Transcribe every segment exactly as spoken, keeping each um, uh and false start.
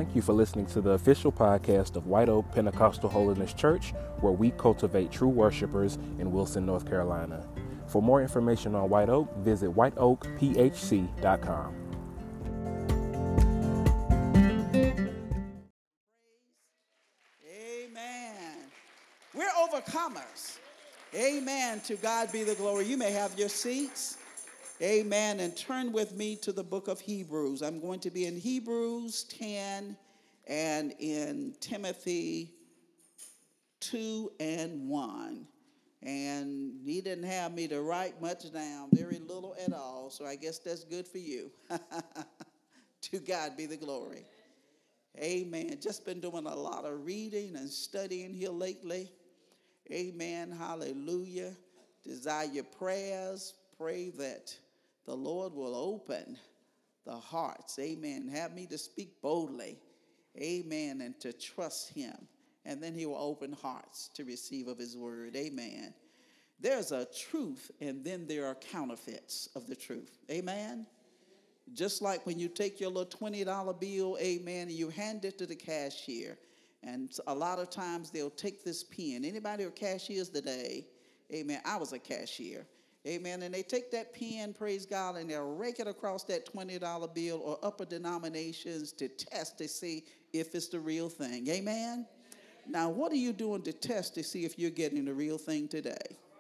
Thank you for listening to the official podcast of White Oak Pentecostal Holiness Church, where we cultivate true worshipers in Wilson, North Carolina. For more information on White Oak, visit white oak p h c dot com. Amen. We're overcomers. Amen. To God be the glory. You may have your seats. Amen. And turn with me to the book of Hebrews. I'm going to be in Hebrews ten and in Timothy two and one. And he didn't have me to write much down, very little at all. So I guess that's good for you. To God be the glory. Amen. Just been doing a lot of reading and studying here lately. Amen. Hallelujah. Desire your prayers. Pray that the Lord will open the hearts. Amen. Have me to speak boldly. Amen. And to trust him. And then he will open hearts to receive of his word. Amen. There's a truth, and then there are counterfeits of the truth. Amen. Just like when you take your little twenty dollar bill, amen, and you hand it to the cashier. And a lot of times they'll take this pen. Anybody who are cashiers today, amen, I was a cashier. Amen. And they take that pen, praise God, and they'll rake it across that twenty dollar bill or upper denominations to test to see if it's the real thing. Amen. Now, what are you doing to test to see if you're getting the real thing today?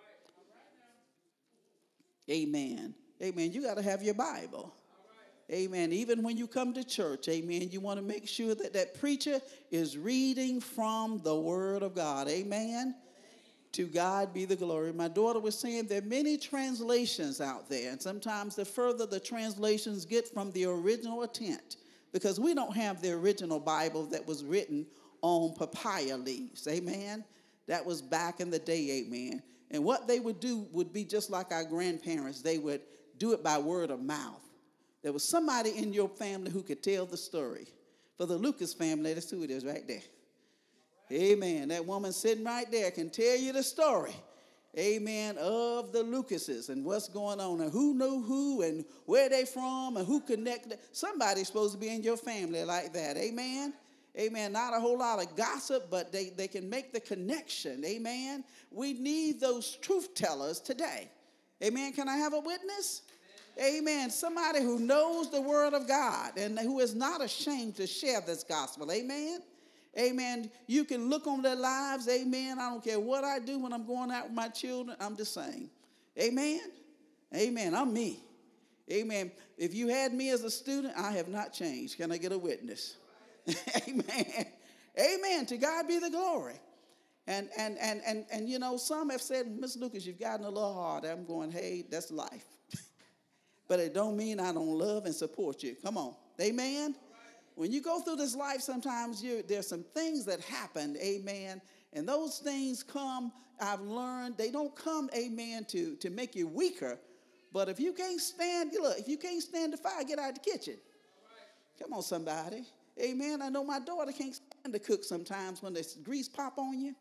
Amen. Amen. You got to have your Bible. Amen. Even when you come to church, amen, you want to make sure that that preacher is reading from the Word of God. Amen. To God be the glory. My daughter was saying there are many translations out there, and sometimes the further the translations get from the original intent, because we don't have the original Bible that was written on papaya leaves. Amen. That was back in the day. Amen. And what they would do would be just like our grandparents. They would do it by word of mouth. There was somebody in your family who could tell the story. For the Lucas family, that's who it is right there. Amen. That woman sitting right there can tell you the story, amen, of the Lucases and what's going on and who knew who and where they from and who connected. Somebody's supposed to be in your family like that. Amen. Amen. Not a whole lot of gossip, but they, they can make the connection. Amen. We need those truth tellers today. Amen. Can I have a witness? Amen. Somebody who knows the word of God and who is not ashamed to share this gospel. Amen. Amen. You can look on their lives. Amen. I don't care what I do when I'm going out with my children. I'm the same. Amen. Amen. I'm me. Amen. If you had me as a student, I have not changed. Can I get a witness? Amen. Amen. To God be the glory. And and and and and you know, some have said, Miss Lucas, you've gotten a little hard. I'm going, hey, that's life. But it don't mean I don't love and support you. Come on. Amen. When you go through this life, sometimes you there's some things that happen, amen. And those things come, I've learned, they don't come, amen, to, to make you weaker. But if you can't stand, look, if you can't stand the fire, get out of the kitchen. Come on, somebody. Amen. I know my daughter can't stand to cook sometimes when the grease pop on you.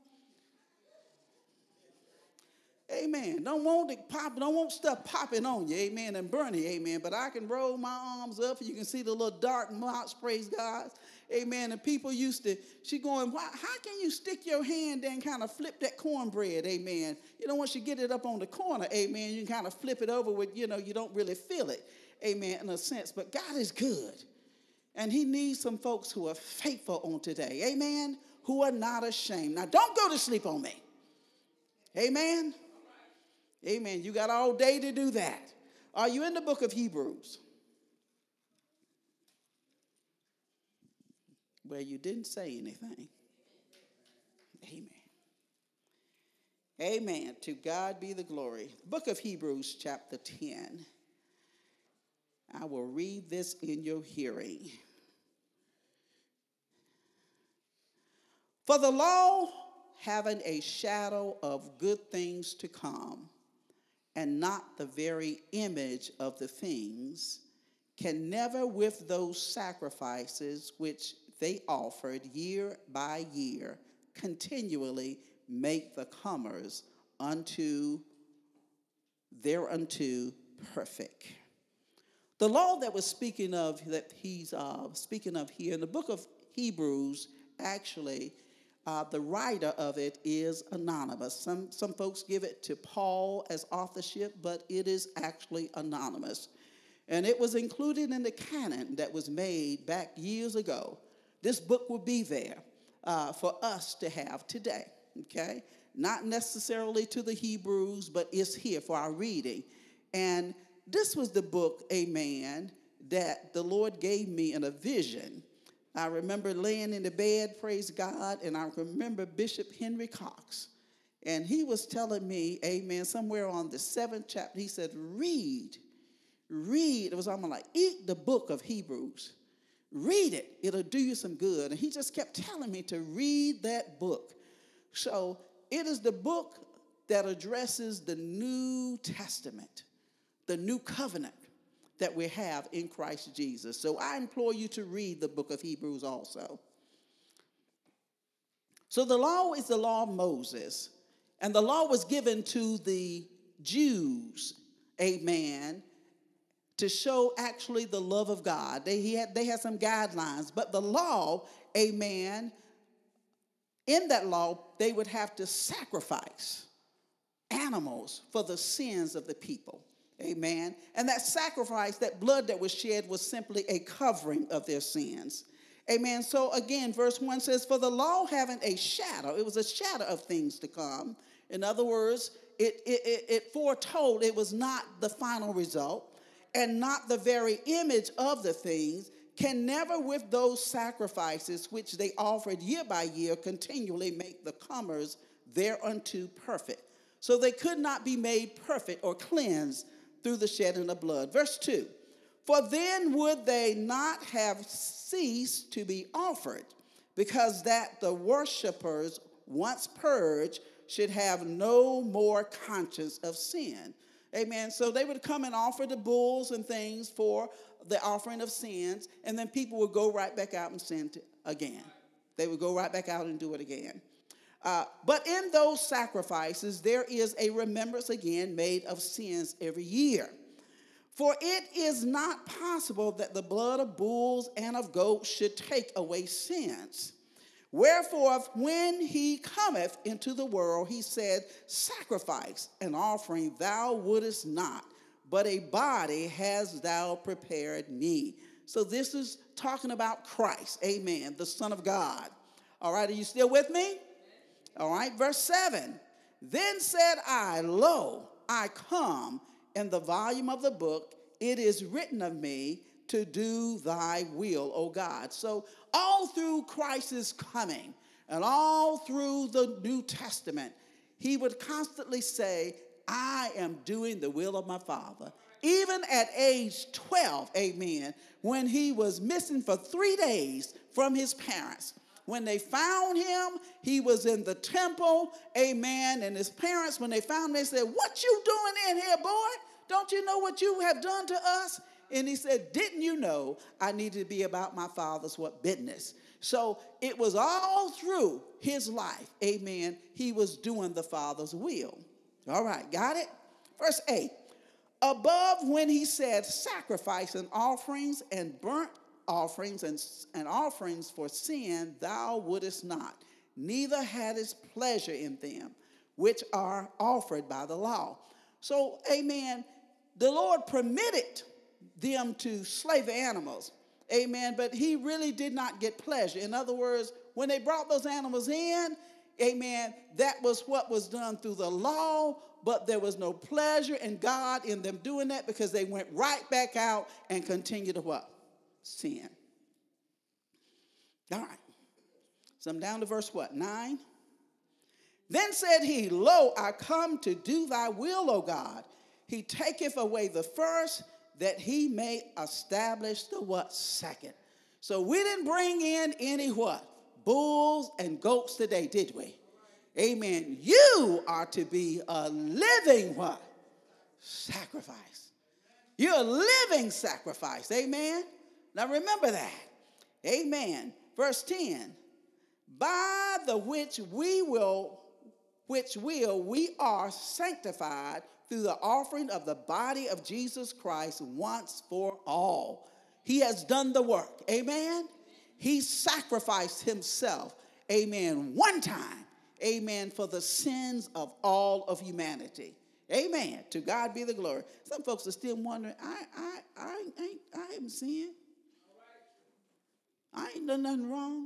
Amen. Don't want it pop, don't want stuff popping on you, amen, and burning, amen. But I can roll my arms up. You can see the little dark marks, praise God. Amen. And people used to, she going, Why, how can you stick your hand there and kind of flip that cornbread, amen? You know, once you get it up on the corner, amen, you can kind of flip it over with, you know, you don't really feel it, amen, in a sense. But God is good. And he needs some folks who are faithful on today, amen, who are not ashamed. Now, don't go to sleep on me. Amen. Amen. You got all day to do that. Are you in the book of Hebrews? Well, you didn't say anything. Amen. Amen. To God be the glory. Book of Hebrews, chapter ten. I will read this in your hearing. For the law, having a shadow of good things to come, and not the very image of the things, can never with those sacrifices which they offered year by year continually make the comers unto thereunto perfect. The law that was speaking of, that he's uh, speaking of here in the book of Hebrews, actually, uh, the writer of it is anonymous. Some, some folks give it to Paul as authorship, but it is actually anonymous. And it was included in the canon that was made back years ago. This book will be there uh, for us to have today, okay? Not necessarily to the Hebrews, but it's here for our reading. And this was the book, amen, that the Lord gave me in a vision. I remember laying in the bed, praise God, and I remember Bishop Henry Cox. And he was telling me, amen, somewhere on the seventh chapter, he said, read, read. It was almost like, eat the book of Hebrews. Read it. It'll do you some good. And he just kept telling me to read that book. So it is the book that addresses the New Testament, the new covenant that we have in Christ Jesus. So I implore you to read the book of Hebrews also. So the law is the law of Moses, and the law was given to the Jews, amen, to show actually the love of God. They, he had, they had some guidelines, but the law, amen, in that law, they would have to sacrifice animals for the sins of the people. Amen. And that sacrifice, that blood that was shed, was simply a covering of their sins. Amen. So again, verse one says, for the law having a shadow, it was a shadow of things to come. In other words, it, it, it, it foretold it was not the final result and not the very image of the things, can never with those sacrifices which they offered year by year continually make the comers thereunto perfect. So they could not be made perfect or cleansed through the shedding of blood. Verse two, for then would they not have ceased to be offered, because that the worshipers, once purged, should have no more conscience of sin. Amen. So they would come and offer the bulls and things for the offering of sins, and then people would go right back out and sin again. They would go right back out and do it again. Uh, but in those sacrifices, there is a remembrance again made of sins every year. For it is not possible that the blood of bulls and of goats should take away sins. Wherefore, when he cometh into the world, he said, sacrifice and offering thou wouldest not, but a body hast thou prepared me. So this is talking about Christ, amen, the Son of God. All right, are you still with me? All right, verse seven. Then said I, lo, I come, in the volume of the book, it is written of me to do thy will, O God. So all through Christ's coming and all through the New Testament, he would constantly say, I am doing the will of my Father. Even at age twelve, amen, when he was missing for three days from his parents. When they found him, he was in the temple, amen, and his parents, when they found him, they said, what you doing in here, boy? Don't you know what you have done to us? And he said, didn't you know I needed to be about my Father's what business? So it was all through his life, amen, he was doing the Father's will. All right, got it? Verse eight. Above when he said sacrifice and offerings and burnt offerings and, and offerings for sin thou wouldest not, neither hadst pleasure in them, which are offered by the law. So, amen, the Lord permitted them to slay the animals, amen, but he really did not get pleasure. In other words, when they brought those animals in, amen, that was what was done through the law, but there was no pleasure in God in them doing that because they went right back out and continued to what? Sin. All right. So I'm down to verse what? Nine. Then said he, lo, I come to do thy will, O God. He taketh away the first, that he may establish the what? Second. So we didn't bring in any what? Bulls and goats today, did we? Amen. You are to be a living what? Sacrifice. You're a living sacrifice. Amen. Now remember that. Amen. Verse ten. By the which we will, which will we are sanctified through the offering of the body of Jesus Christ once for all. He has done the work. Amen. he sacrificed himself, amen, one time, amen, for the sins of all of humanity. Amen. To God be the glory. Some folks are still wondering, I I I ain't I haven't sinned. I ain't done nothing wrong.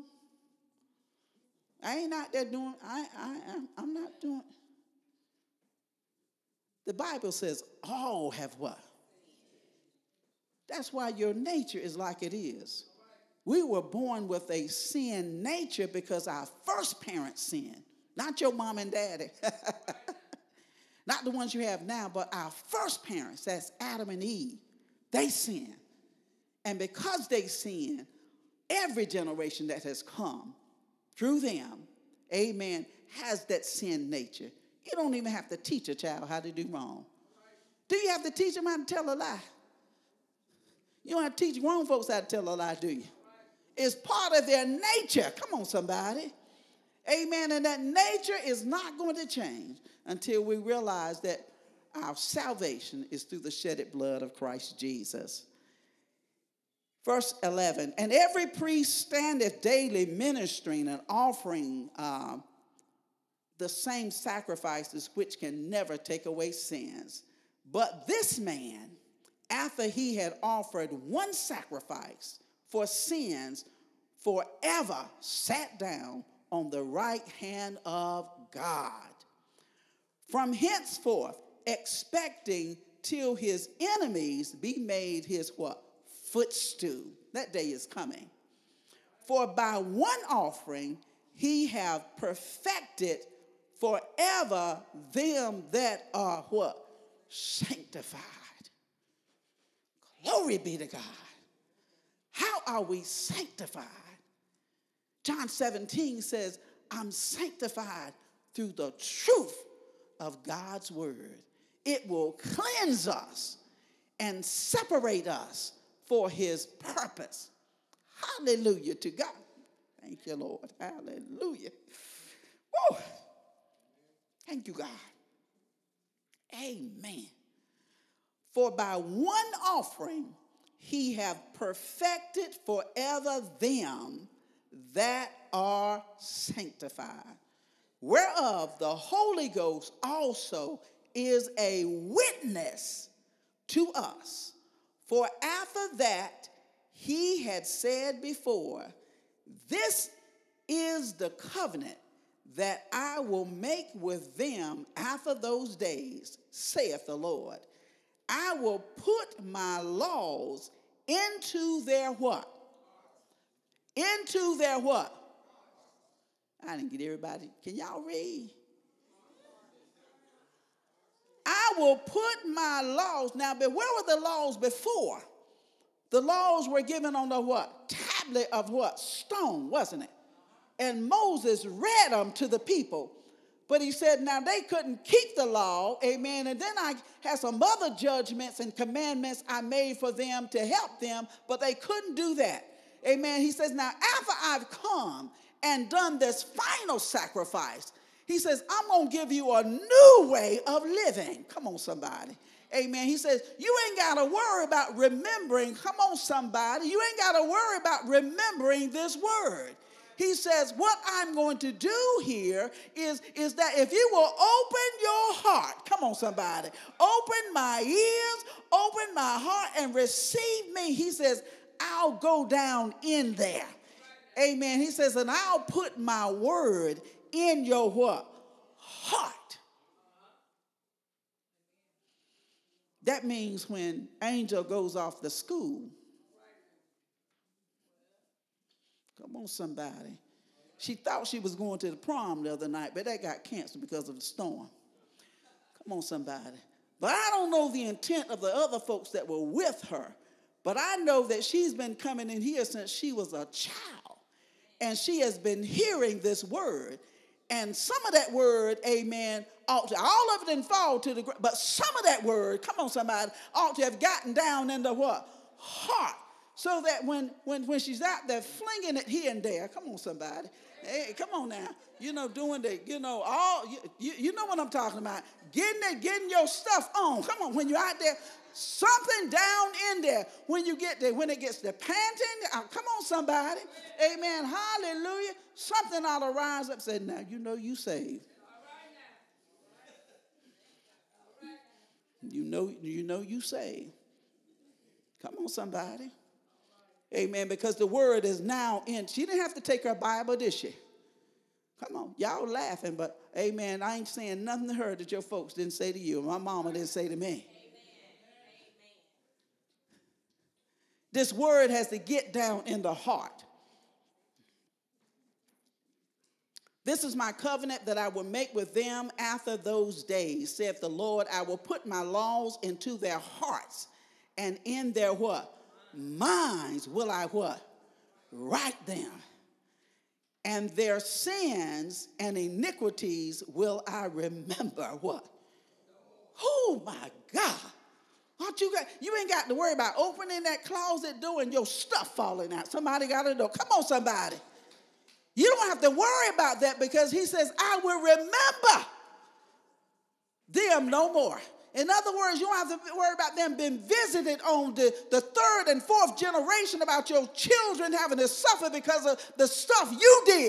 I ain't out there doing, I I I'm, I'm not doing. The Bible says all have what? That's why your nature is like it is. We were born with a sin nature because our first parents sinned. Not your mom and daddy. Not the ones you have now, but our first parents, that's Adam and Eve, they sinned. And because they sinned, every generation that has come through them, amen, has that sin nature. You don't even have to teach a child how to do wrong. Do you have to teach them how to tell a lie? You don't have to teach grown folks how to tell a lie, do you? It's part of their nature. Come on, somebody. Amen. And that nature is not going to change until we realize that our salvation is through the shedded blood of Christ Jesus. Verse eleven, and every priest standeth daily ministering and offering uh, the same sacrifices which can never take away sins. But this man, after he had offered one sacrifice for sins, forever sat down on the right hand of God. From henceforth, expecting till his enemies be made his what? Footstool. That day is coming. For by one offering he have perfected forever them that are what? Sanctified. Glory be to God. How are we sanctified? John seventeen says, I'm sanctified through the truth of God's word. It will cleanse us and separate us for his purpose. Hallelujah to God. Thank you, Lord. Hallelujah. Woo. Thank you, God. Amen. For by one offering he have perfected forever them that are sanctified, whereof the Holy Ghost also is a witness to us. For after that he had said before, this is the covenant that I will make with them after those days, saith the Lord. I will put my laws into their what? Into their what? I didn't get everybody. Can y'all read? I will put my laws. Now, but where were the laws before? The laws were given on the what? Tablet of what? Stone, wasn't it? And Moses read them to the people. But he said, now they couldn't keep the law, amen. And then I had some other judgments and commandments I made for them to help them, but they couldn't do that. Amen. He says, now after I've come and done this final sacrifice, he says, I'm going to give you a new way of living. Come on, somebody. Amen. He says, you ain't got to worry about remembering. Come on, somebody. You ain't got to worry about remembering this word. He says, what I'm going to do here is, is that if you will open your heart, come on, somebody, open my ears, open my heart, and receive me, he says, I'll go down in there. Amen. He says, and I'll put my word in your what? Heart. That means when Angel goes off to school, come on, somebody. She thought she was going to the prom the other night, but that got canceled because of the storm. Come on, somebody. But I don't know the intent of the other folks that were with her, but I know that she's been coming in here since she was a child, and she has been hearing this word. And some of that word, amen, ought to, all of it didn't fall to the ground, but some of that word, come on, somebody, ought to have gotten down in the what? Heart. So that when, when, when she's out there flinging it here and there, come on, somebody. Hey, come on now. You know, doing the, you know, all, you, you, you know what I'm talking about. Getting it, getting your stuff on. Come on, when you're out there, something down in there. When you get there, when it gets to panting, uh, come on, somebody. Amen. Hallelujah. Something ought to rise up and say, now, you know you saved. You know, you know you saved. Come on, somebody. Amen. Because the word is now in. She didn't have to take her Bible, did she? Come on. Y'all laughing, but amen. I ain't saying nothing to her that your folks didn't say to you. My mama didn't say to me. Amen. This word has to get down in the heart. This is my covenant that I will make with them after those days, saith the Lord. I will put my laws into their hearts, and in their what? Minds will I what? Write them. And their sins and iniquities will I remember what? Oh my God. Aren't you got, you ain't got to worry about opening that closet door and your stuff falling out. Somebody got to know. Come on, somebody. You don't have to worry about that because he says, I will remember them no more. In other words, you don't have to worry about them being visited on the, the third and fourth generation about your children having to suffer because of the stuff you did.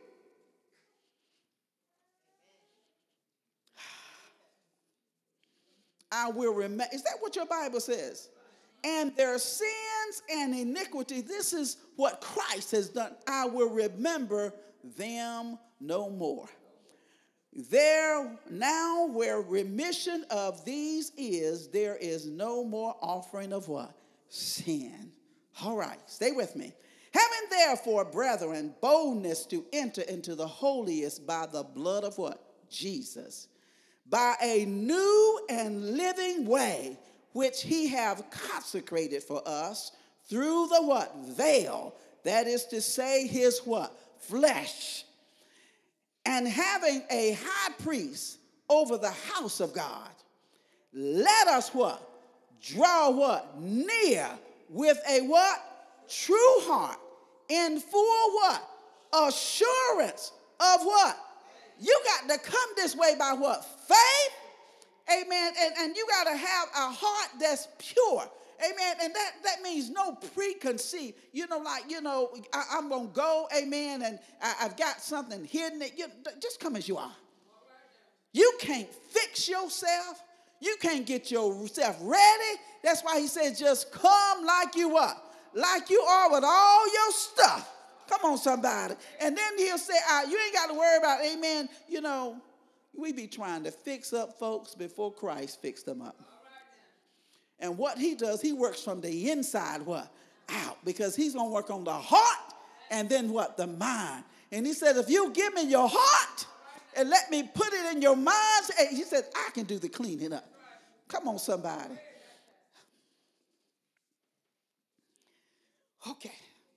I will remember. Is that what your Bible says? And their sins and iniquity, this is what Christ has done. I will remember them no more. There now where remission of these is, there is no more offering of what? Sin. All right, stay with me. Having therefore, brethren, boldness to enter into the holiest by the blood of what? Jesus. By a new and living way, which he have consecrated for us through the what? Veil. That is to say, his what? Flesh. And having a high priest over the house of God, let us what? Draw what? Near with a what? True heart in full what? Assurance of what? You got to come this way by what? Faith. Amen. And, and you got to have a heart that's pure. Amen. And that, that means no preconceived. You know, like, you know, I, I'm going to go, amen, and I, I've got something hidden. You, just come as you are. You can't fix yourself. You can't get yourself ready. That's why he says just come like you are. Like you are with all your stuff. Come on, somebody. And then he'll say, uh, you ain't got to worry about, amen, you know, we be trying to fix up folks before Christ fixed them up. And what he does, he works from the inside, what? Out. Because he's going to work on the heart and then what? The mind. And he said, if you give me your heart and let me put it in your mind, he said, I can do the cleaning up. Come on, somebody. Okay.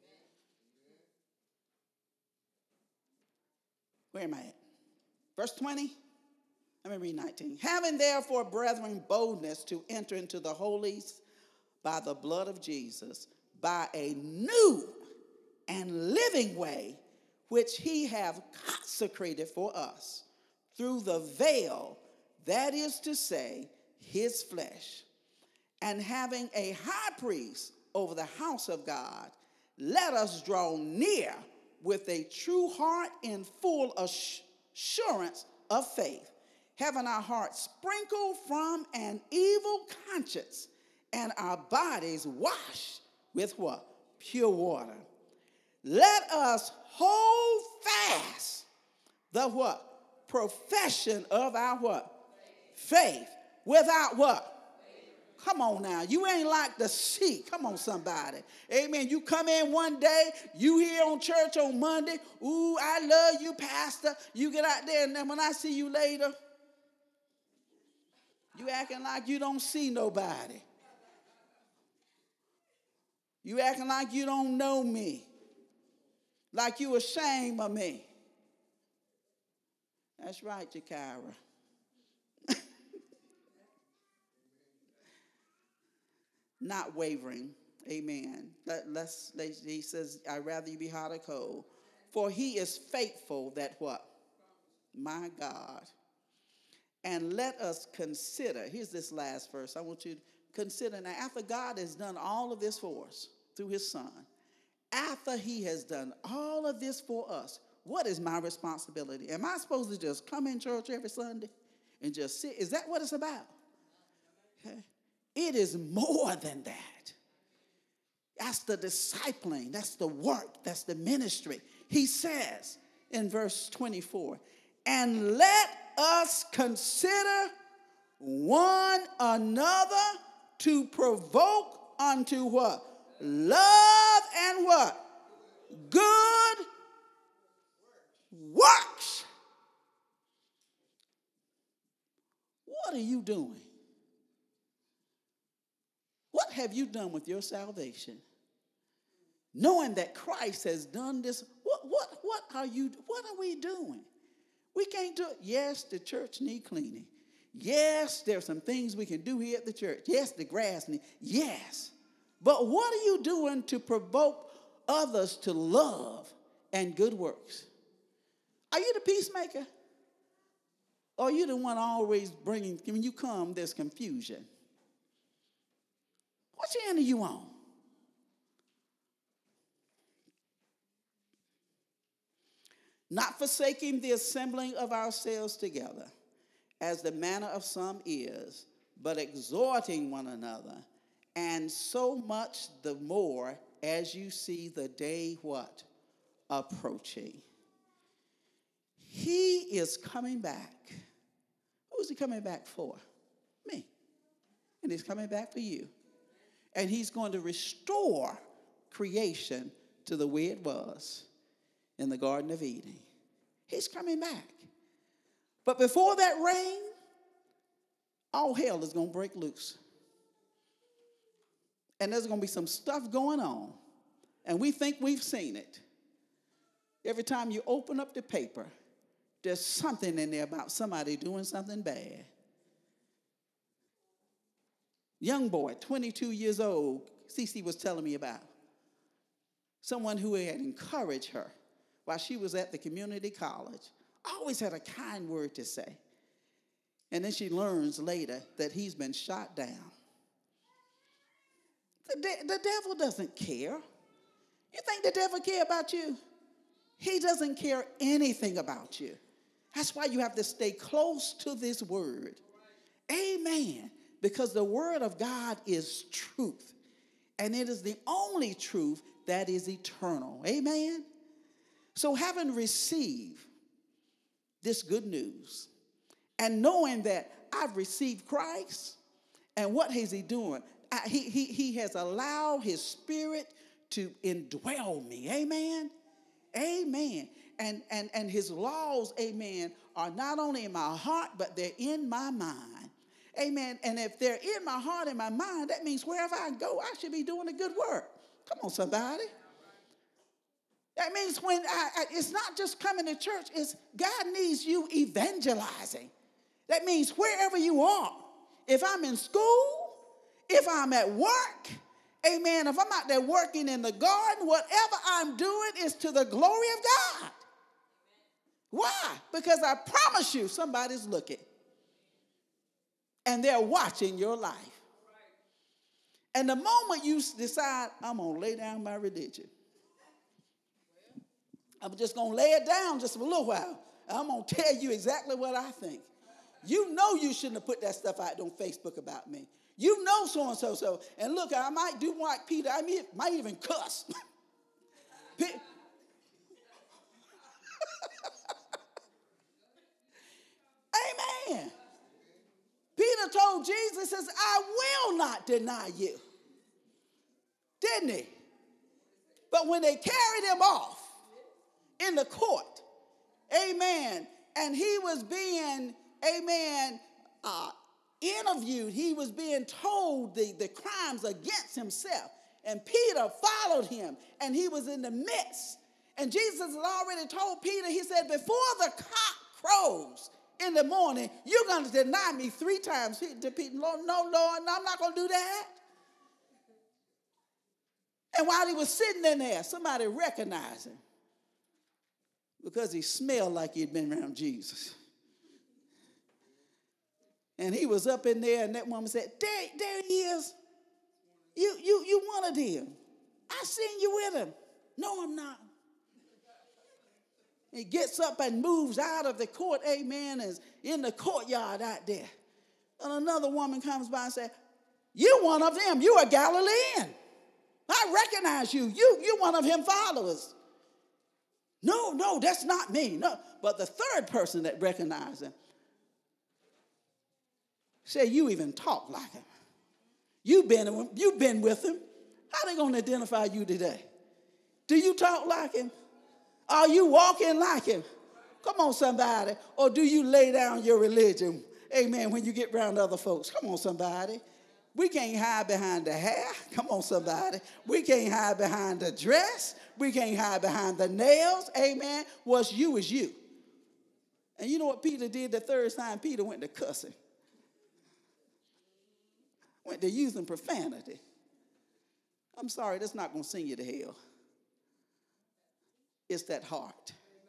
Where am I at? Verse twenty. Let me read nineteen. Having therefore, brethren, boldness to enter into the holies by the blood of Jesus, by a new and living way, which he have consecrated for us through the veil, that is to say, his flesh. And having a high priest over the house of God, let us draw near with a true heart in full assurance of faith, having our hearts sprinkled from an evil conscience and our bodies washed with what? Pure water. Let us hold fast the what? Profession of our what? Faith. Without what? Come on now. You ain't like the sheep. Come on, somebody. Amen. You come in one day, you here on church on Monday. Ooh, I love you, pastor. You get out there, and then when I see you later, you acting like you don't see nobody. You acting like you don't know me. Like you ashamed of me. That's right, Jakira. Not wavering. Amen. Let, let's, let, he says, I'd rather you be hot or cold. For he is faithful that what? My God. And let us consider, here's this last verse. I want you to consider now, after God has done all of this for us through his son, after he has done all of this for us, what is my responsibility? Am I supposed to just come in church every Sunday and just sit? Is that what it's about? Okay. It is more than that. That's the discipling. That's the work. That's the ministry. He says in verse twenty-four, and let us consider one another to provoke unto what? Love and what? Good works. What are you doing? What have you done with your salvation? Knowing that Christ has done this, what, what, what are you, what are we doing? We can't do it. Yes, the church need cleaning. Yes, there are some things we can do here at the church. Yes, the grass need, yes. But what are you doing to provoke others to love and good works? Are you the peacemaker? Or are you the one always bringing, when you come, there's confusion? Which end are you on? Not forsaking the assembling of ourselves together, as the manner of some is, but exhorting one another, and so much the more as you see the day what? Approaching. He is coming back. Who is he coming back for? Me. And he's coming back for you. And he's going to restore creation to the way it was in the Garden of Eden. He's coming back. But before that rain, all hell is going to break loose. And there's going to be some stuff going on. And we think we've seen it. Every time you open up the paper, there's something in there about somebody doing something bad. Young boy, twenty-two years old, Cece was telling me about. Someone who had encouraged her while she was at the community college. Always had a kind word to say. And then she learns later that he's been shot down. The, de- the devil doesn't care. You think the devil care about you? He doesn't care anything about you. That's why you have to stay close to this word. Amen. Because the word of God is truth. And it is the only truth that is eternal. Amen. So having received this good news and knowing that I've received Christ, and what is he doing? I, he, he, he has allowed his spirit to indwell me. Amen. Amen. And, and, and his laws, amen, are not only in my heart, but they're in my mind. Amen. And if they're in my heart and my mind, that means wherever I go, I should be doing a good work. Come on, somebody. That means when I, I, it's not just coming to church, it's God needs you evangelizing. That means wherever you are, if I'm in school, if I'm at work, amen, if I'm out there working in the garden, whatever I'm doing is to the glory of God. Why? Because I promise you somebody's looking. And they're watching your life. And the moment you decide, I'm going to lay down my religion. I'm just going to lay it down just for a little while. I'm going to tell you exactly what I think. You know you shouldn't have put that stuff out on Facebook about me. You know so-and-so, so. And look, I might do like Peter. I mean, might even cuss. Amen. Peter told Jesus, says, I will not deny you. Didn't he? But when they carried him off in the court, amen, and he was being, amen, uh, interviewed, he was being told the, the crimes against himself. And Peter followed him, and he was in the midst. And Jesus had already told Peter, he said, before the cock crows in the morning, you're going to deny me three times. To Peter, Lord, no, Lord, no, I'm not going to do that. And while he was sitting in there, somebody recognized him because he smelled like he'd been around Jesus. And he was up in there, and that woman said, there, there he is. You, you, you one of them. I seen you with him. No, I'm not. He gets up and moves out of the court, amen, and is in the courtyard out there. And another woman comes by and says, you one of them. You a Galilean. I recognize you. You, you're one of him followers. No, no, that's not me. No. But the third person that recognized him said, you even talk like him. You've been, you've been with him. How are they going to identify you today? Do you talk like him? Are you walking like him? Come on, somebody. Or do you lay down your religion, amen, when you get around other folks? Come on, somebody. We can't hide behind the hair. Come on, somebody. We can't hide behind the dress. We can't hide behind the nails. Amen. What's you is you. And you know what Peter did the third time? Peter went to cussing. Went to using profanity. I'm sorry, that's not going to send you to hell. It's that heart.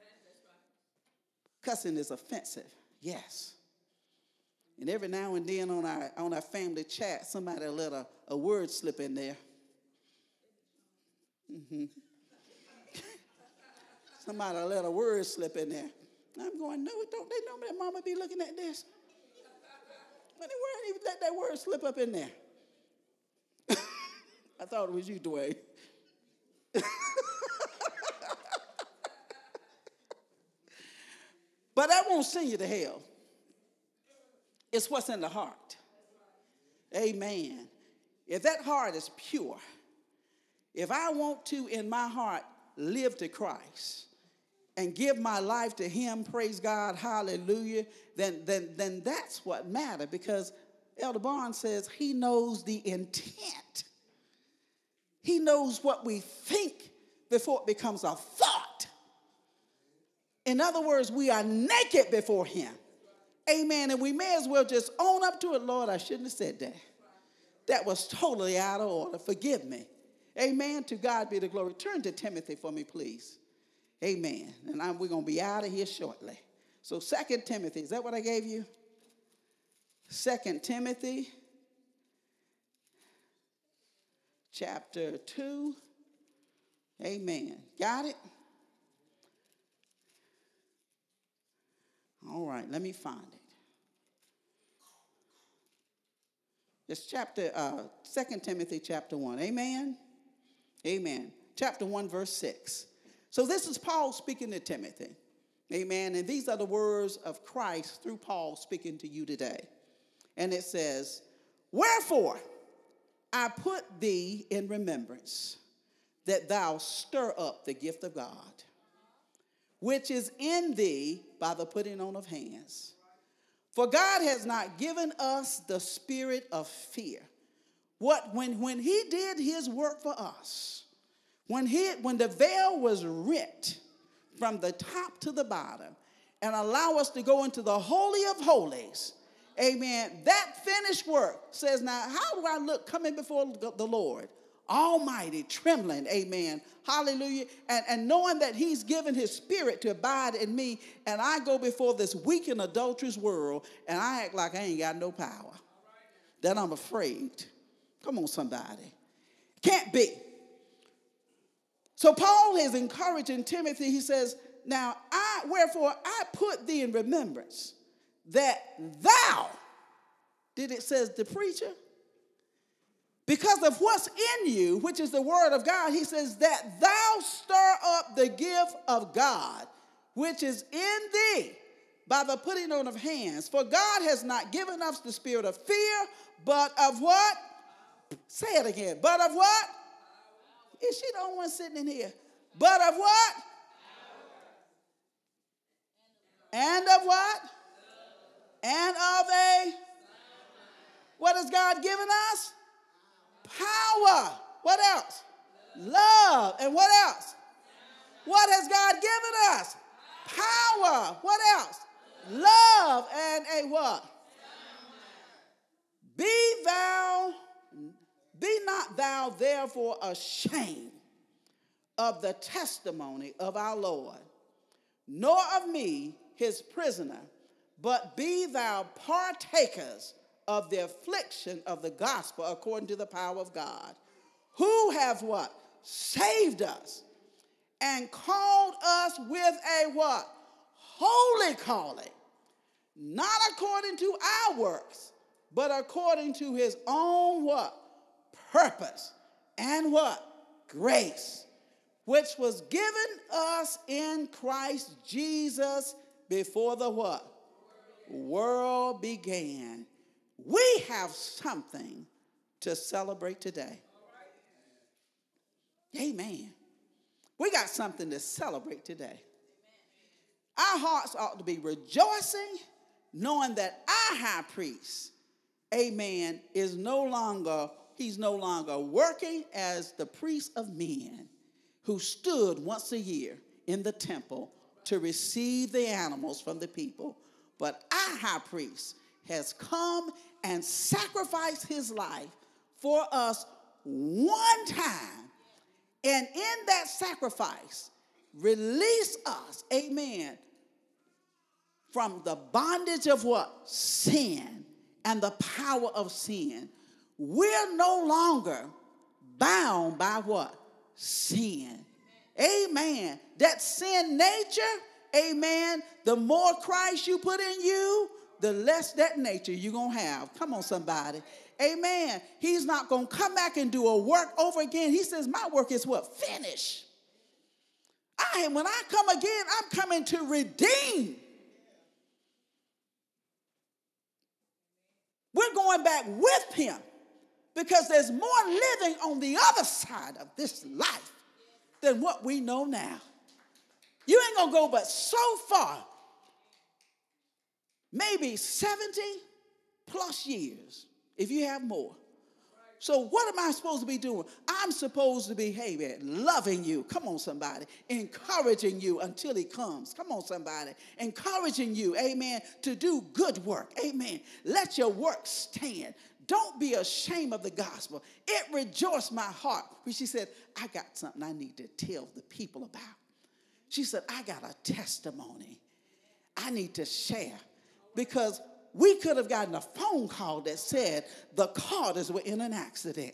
Cussing is offensive. Yes. And every now and then on our on our family chat, somebody let a, a word slip in there. Mm-hmm. Somebody let a word slip in there. I'm going, no, don't they know that mama be looking at this? But they weren't even let that word slip up in there. I thought it was you, Dwayne. But that won't send you to hell. It's what's in the heart. Amen. If that heart is pure, if I want to, in my heart, live to Christ and give my life to him, praise God, hallelujah, then, then, then that's what matters, because Elder Barnes says he knows the intent. He knows what we think before it becomes a thought. In other words, we are naked before him. Amen. And we may as well just own up to it. Lord, I shouldn't have said that. That was totally out of order. Forgive me. Amen. To God be the glory. Turn to Timothy for me, please. Amen. And I'm, we're going to be out of here shortly. So Second Timothy, is that what I gave you? Second Timothy, chapter two. Amen. Got it? All right, let me find it. It's chapter, uh, Second Timothy chapter one. Amen? Amen. Chapter one, verse six. So this is Paul speaking to Timothy. Amen. And these are the words of Christ through Paul speaking to you today. And it says, wherefore I put thee in remembrance that thou stir up the gift of God, which is in thee by the putting on of hands. For God has not given us the spirit of fear. What when, when he did his work for us, when he when the veil was rent from the top to the bottom and allow us to go into the Holy of Holies, amen, that finished work says, now how do I look coming before the Lord? Almighty, trembling, amen, hallelujah, and, and knowing that he's given his spirit to abide in me, and I go before this weak and adulterous world, and I act like I ain't got no power, that I'm afraid. Come on, somebody. Can't be. So Paul is encouraging Timothy. He says, now, I wherefore I put thee in remembrance that thou, did it says the preacher? Because of what's in you, which is the word of God, he says that thou stir up the gift of God, which is in thee by the putting on of hands. For God has not given us the spirit of fear, but of what? Say it again. But of what? Is she the only one sitting in here? But of what? And of what? And of a? What has God given us? Power. What else? Love. And what else? What has God given us? Power. What else? Love and a what? Be thou, Be not thou therefore ashamed of the testimony of our Lord, nor of me, his prisoner, but be thou partakers of the affliction of the gospel according to the power of God, who have what? Saved us and called us with a what? Holy calling, not according to our works, but according to his own what? Purpose and what? Grace, which was given us in Christ Jesus before the what? World began. We have something to celebrate today. Amen. We got something to celebrate today. Our hearts ought to be rejoicing, knowing that our high priest, amen, is no longer, he's no longer working as the priest of men who stood once a year in the temple to receive the animals from the people. But our high priest has come and sacrificed his life for us one time. And in that sacrifice, release us, amen, from the bondage of what? Sin and the power of sin. We're no longer bound by what? Sin. Amen. That sin nature, amen, the more Christ you put in you, the less that nature you're going to have. Come on, somebody. Amen. He's not going to come back and do a work over again. He says, my work is what? Finish. I, when I come again, I'm coming to redeem. We're going back with him because there's more living on the other side of this life than what we know now. You ain't going to go but so far, maybe seventy plus years if you have more. So what am I supposed to be doing? I'm supposed to be, hey man, loving you. Come on, somebody. Encouraging you until he comes. Come on, somebody. Encouraging you, amen, to do good work. Amen. Let your work stand. Don't be ashamed of the gospel. It rejoiced my heart when she said, I got something I need to tell the people about. She said, I got a testimony I need to share, because we could have gotten a phone call that said the Carters were in an accident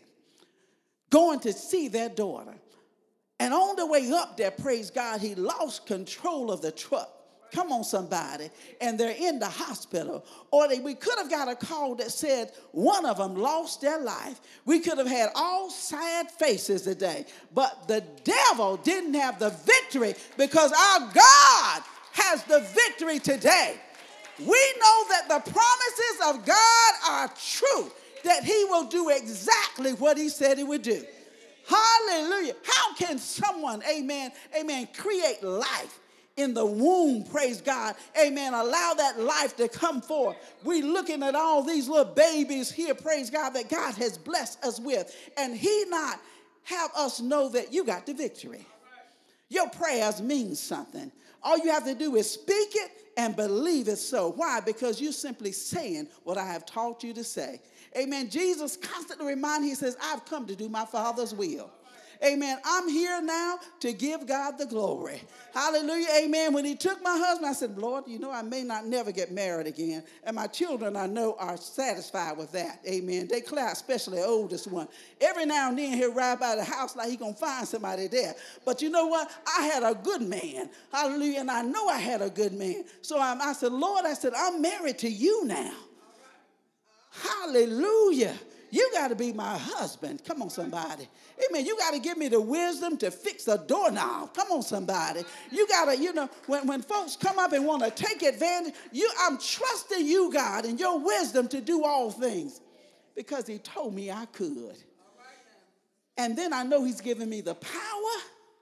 going to see their daughter. And on the way up there, praise God, he lost control of the truck. Come on, somebody. And they're in the hospital. Or they, we could have got a call that said one of them lost their life. We could have had all sad faces today. But the devil didn't have the victory because our God has the victory today. We know that the promises of God are true, that he will do exactly what he said he would do. Hallelujah. How can someone, amen, amen, create life in the womb, praise God, amen, allow that life to come forth? We're looking at all these little babies here, praise God, that God has blessed us with, and he not have us know that you got the victory. Your prayers mean something. All you have to do is speak it and believe it so. Why? Because you're simply saying what I have taught you to say. Amen. Jesus constantly reminds, he says, I've come to do my Father's will. Amen. I'm here now to give God the glory. Hallelujah. Amen. When he took my husband, I said, Lord, you know, I may not never get married again. And my children, I know, are satisfied with that. Amen. They clear, especially the oldest one. Every now and then he'll ride by the house like he's going to find somebody there. But you know what? I had a good man. Hallelujah. And I know I had a good man. So I, I said, Lord, I said, I'm married to you now. Hallelujah. You got to be my husband. Come on, somebody. Amen. You got to give me the wisdom to fix a doorknob. Come on, somebody. You got to, you know, when, when folks come up and want to take advantage, you, I'm trusting you, God, and your wisdom to do all things because he told me I could. And then I know he's given me the power.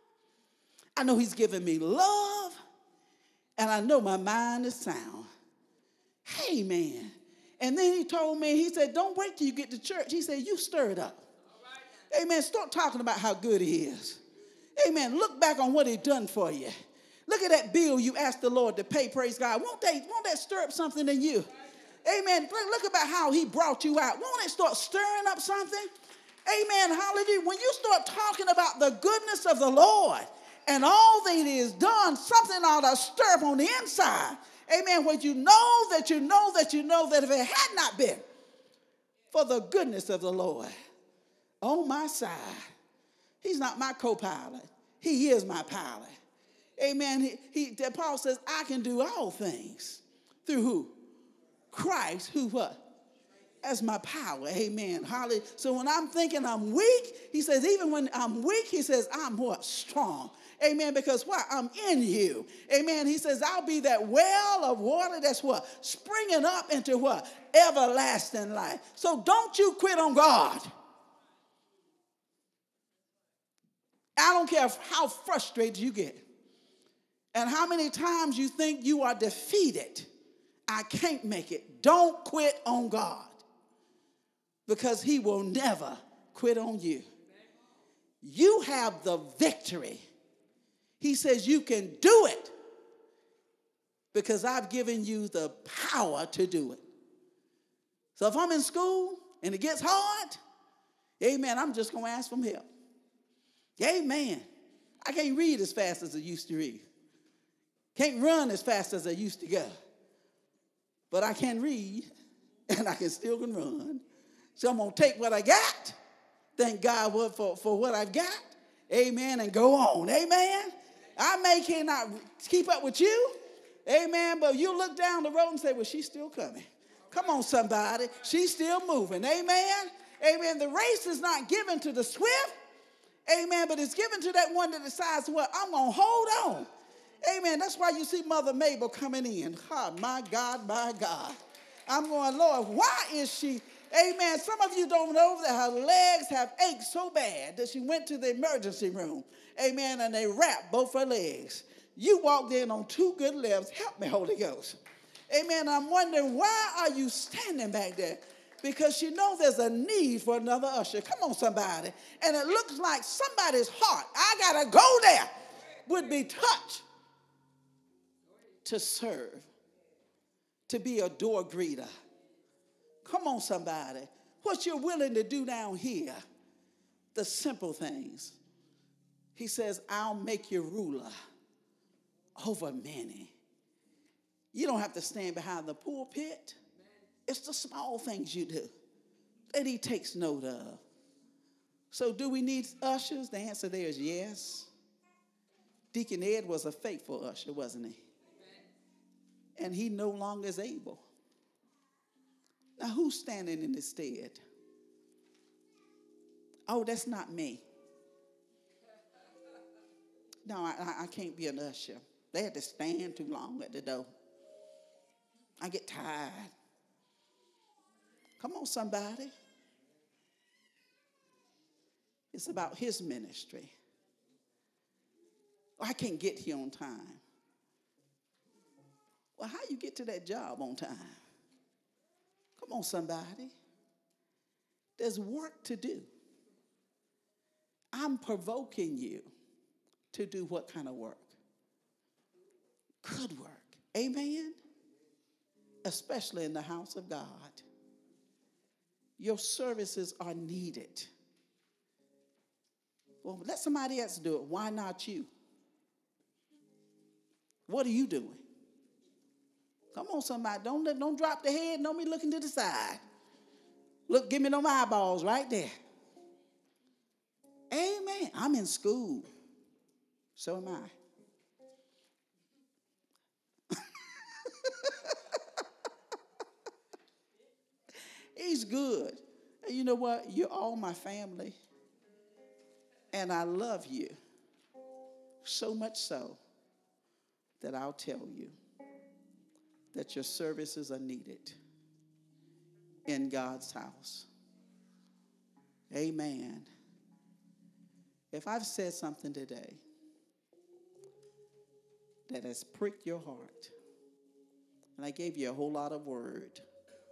I know he's given me love. And I know my mind is sound. Hey, man. And then he told me, he said, don't wait till you get to church. He said, you stir it up. Right. Amen. Start talking about how good he is. Amen. Look back on what he done for you. Look at that bill you asked the Lord to pay, praise God. Won't, they, won't that stir up something in you? Right. Amen. Look about how he brought you out. Won't it start stirring up something? Amen. Hallelujah. When you start talking about the goodness of the Lord and all that he has done, something ought to stir up on the inside. Amen. When you know that you know that you know that if it had not been for the goodness of the Lord on my side, he's not my co-pilot. He is my pilot. Amen. He, he, Paul says, I can do all things through who? Christ, who what? As my power. Amen. Hallelujah. So when I'm thinking I'm weak, he says, even when I'm weak, he says, I'm what? Strong. Amen. Because what? I'm in you. Amen. He says, I'll be that well of water that's what? Springing up into what? Everlasting life. So don't you quit on God. I don't care how frustrated you get and how many times you think you are defeated. I can't make it. Don't quit on God, because he will never quit on you. You have the victory. He says you can do it because I've given you the power to do it. So if I'm in school and it gets hard, amen, I'm just going to ask for help. Amen. I can't read as fast as I used to read. Can't run as fast as I used to go. But I can read, and I can still can run. So I'm going to take what I got, thank God for, for what I've got, amen, and go on, amen. I may cannot keep up with you, amen, but you look down the road and say, well, she's still coming. Come on, somebody. She's still moving, amen. Amen. The race is not given to the swift, amen, but it's given to that one that decides, well, I'm going to hold on. Amen. That's why you see Mother Mabel coming in. Oh, my God, my God. I'm going, Lord, why is she? Amen. Some of you don't know that her legs have ached so bad that she went to the emergency room. Amen. And they wrapped both her legs. You walked in on two good legs. Help me, Holy Ghost. Amen. I'm wondering, why are you standing back there? Because you know there's a need for another usher. Come on, somebody. And it looks like somebody's heart, I got to go there, would be touched to serve, to be a door greeter. Come on, somebody. What you're willing to do down here, the simple things. He says, I'll make you ruler over many. You don't have to stand behind the pulpit. It's the small things you do that he takes note of. So do we need ushers? The answer there is yes. Deacon Ed was a faithful usher, wasn't he? And he no longer is able. Now, who's standing in his stead? Oh, that's not me. No, I, I can't be an usher. They had to stand too long at the door. I get tired. Come on, somebody. It's about his ministry. I can't get here on time. Well, how you get to that job on time? Come on, somebody. There's work to do. I'm provoking you to do what kind of work? Good work. Amen? Especially in the house of God. Your services are needed. Well, let somebody else do it. Why not you? What are you doing? Come on, somebody. Don't, let, don't drop the head. Don't be looking to the side. Look, give me them eyeballs right there. Amen. I'm in school. So am I. He's good. And you know what? You're all my family. And I love you. So much so that I'll tell you that your services are needed in God's house. Amen. If I've said something today that has pricked your heart, and I gave you a whole lot of word,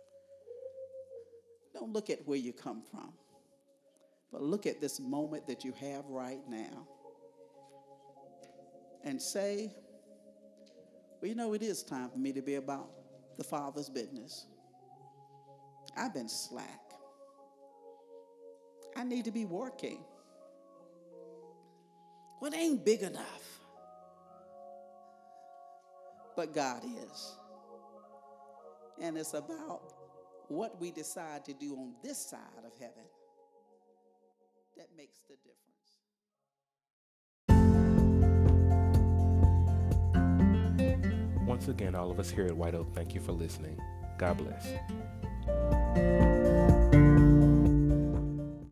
don't look at where you come from, but look at this moment that you have right now and say, well, you know, it is time for me to be about the Father's business. I've been slack. I need to be working. Well, it ain't big enough. But God is. And it's about what we decide to do on this side of heaven that makes the difference. Once again, all of us here at White Oak, thank you for listening. God bless.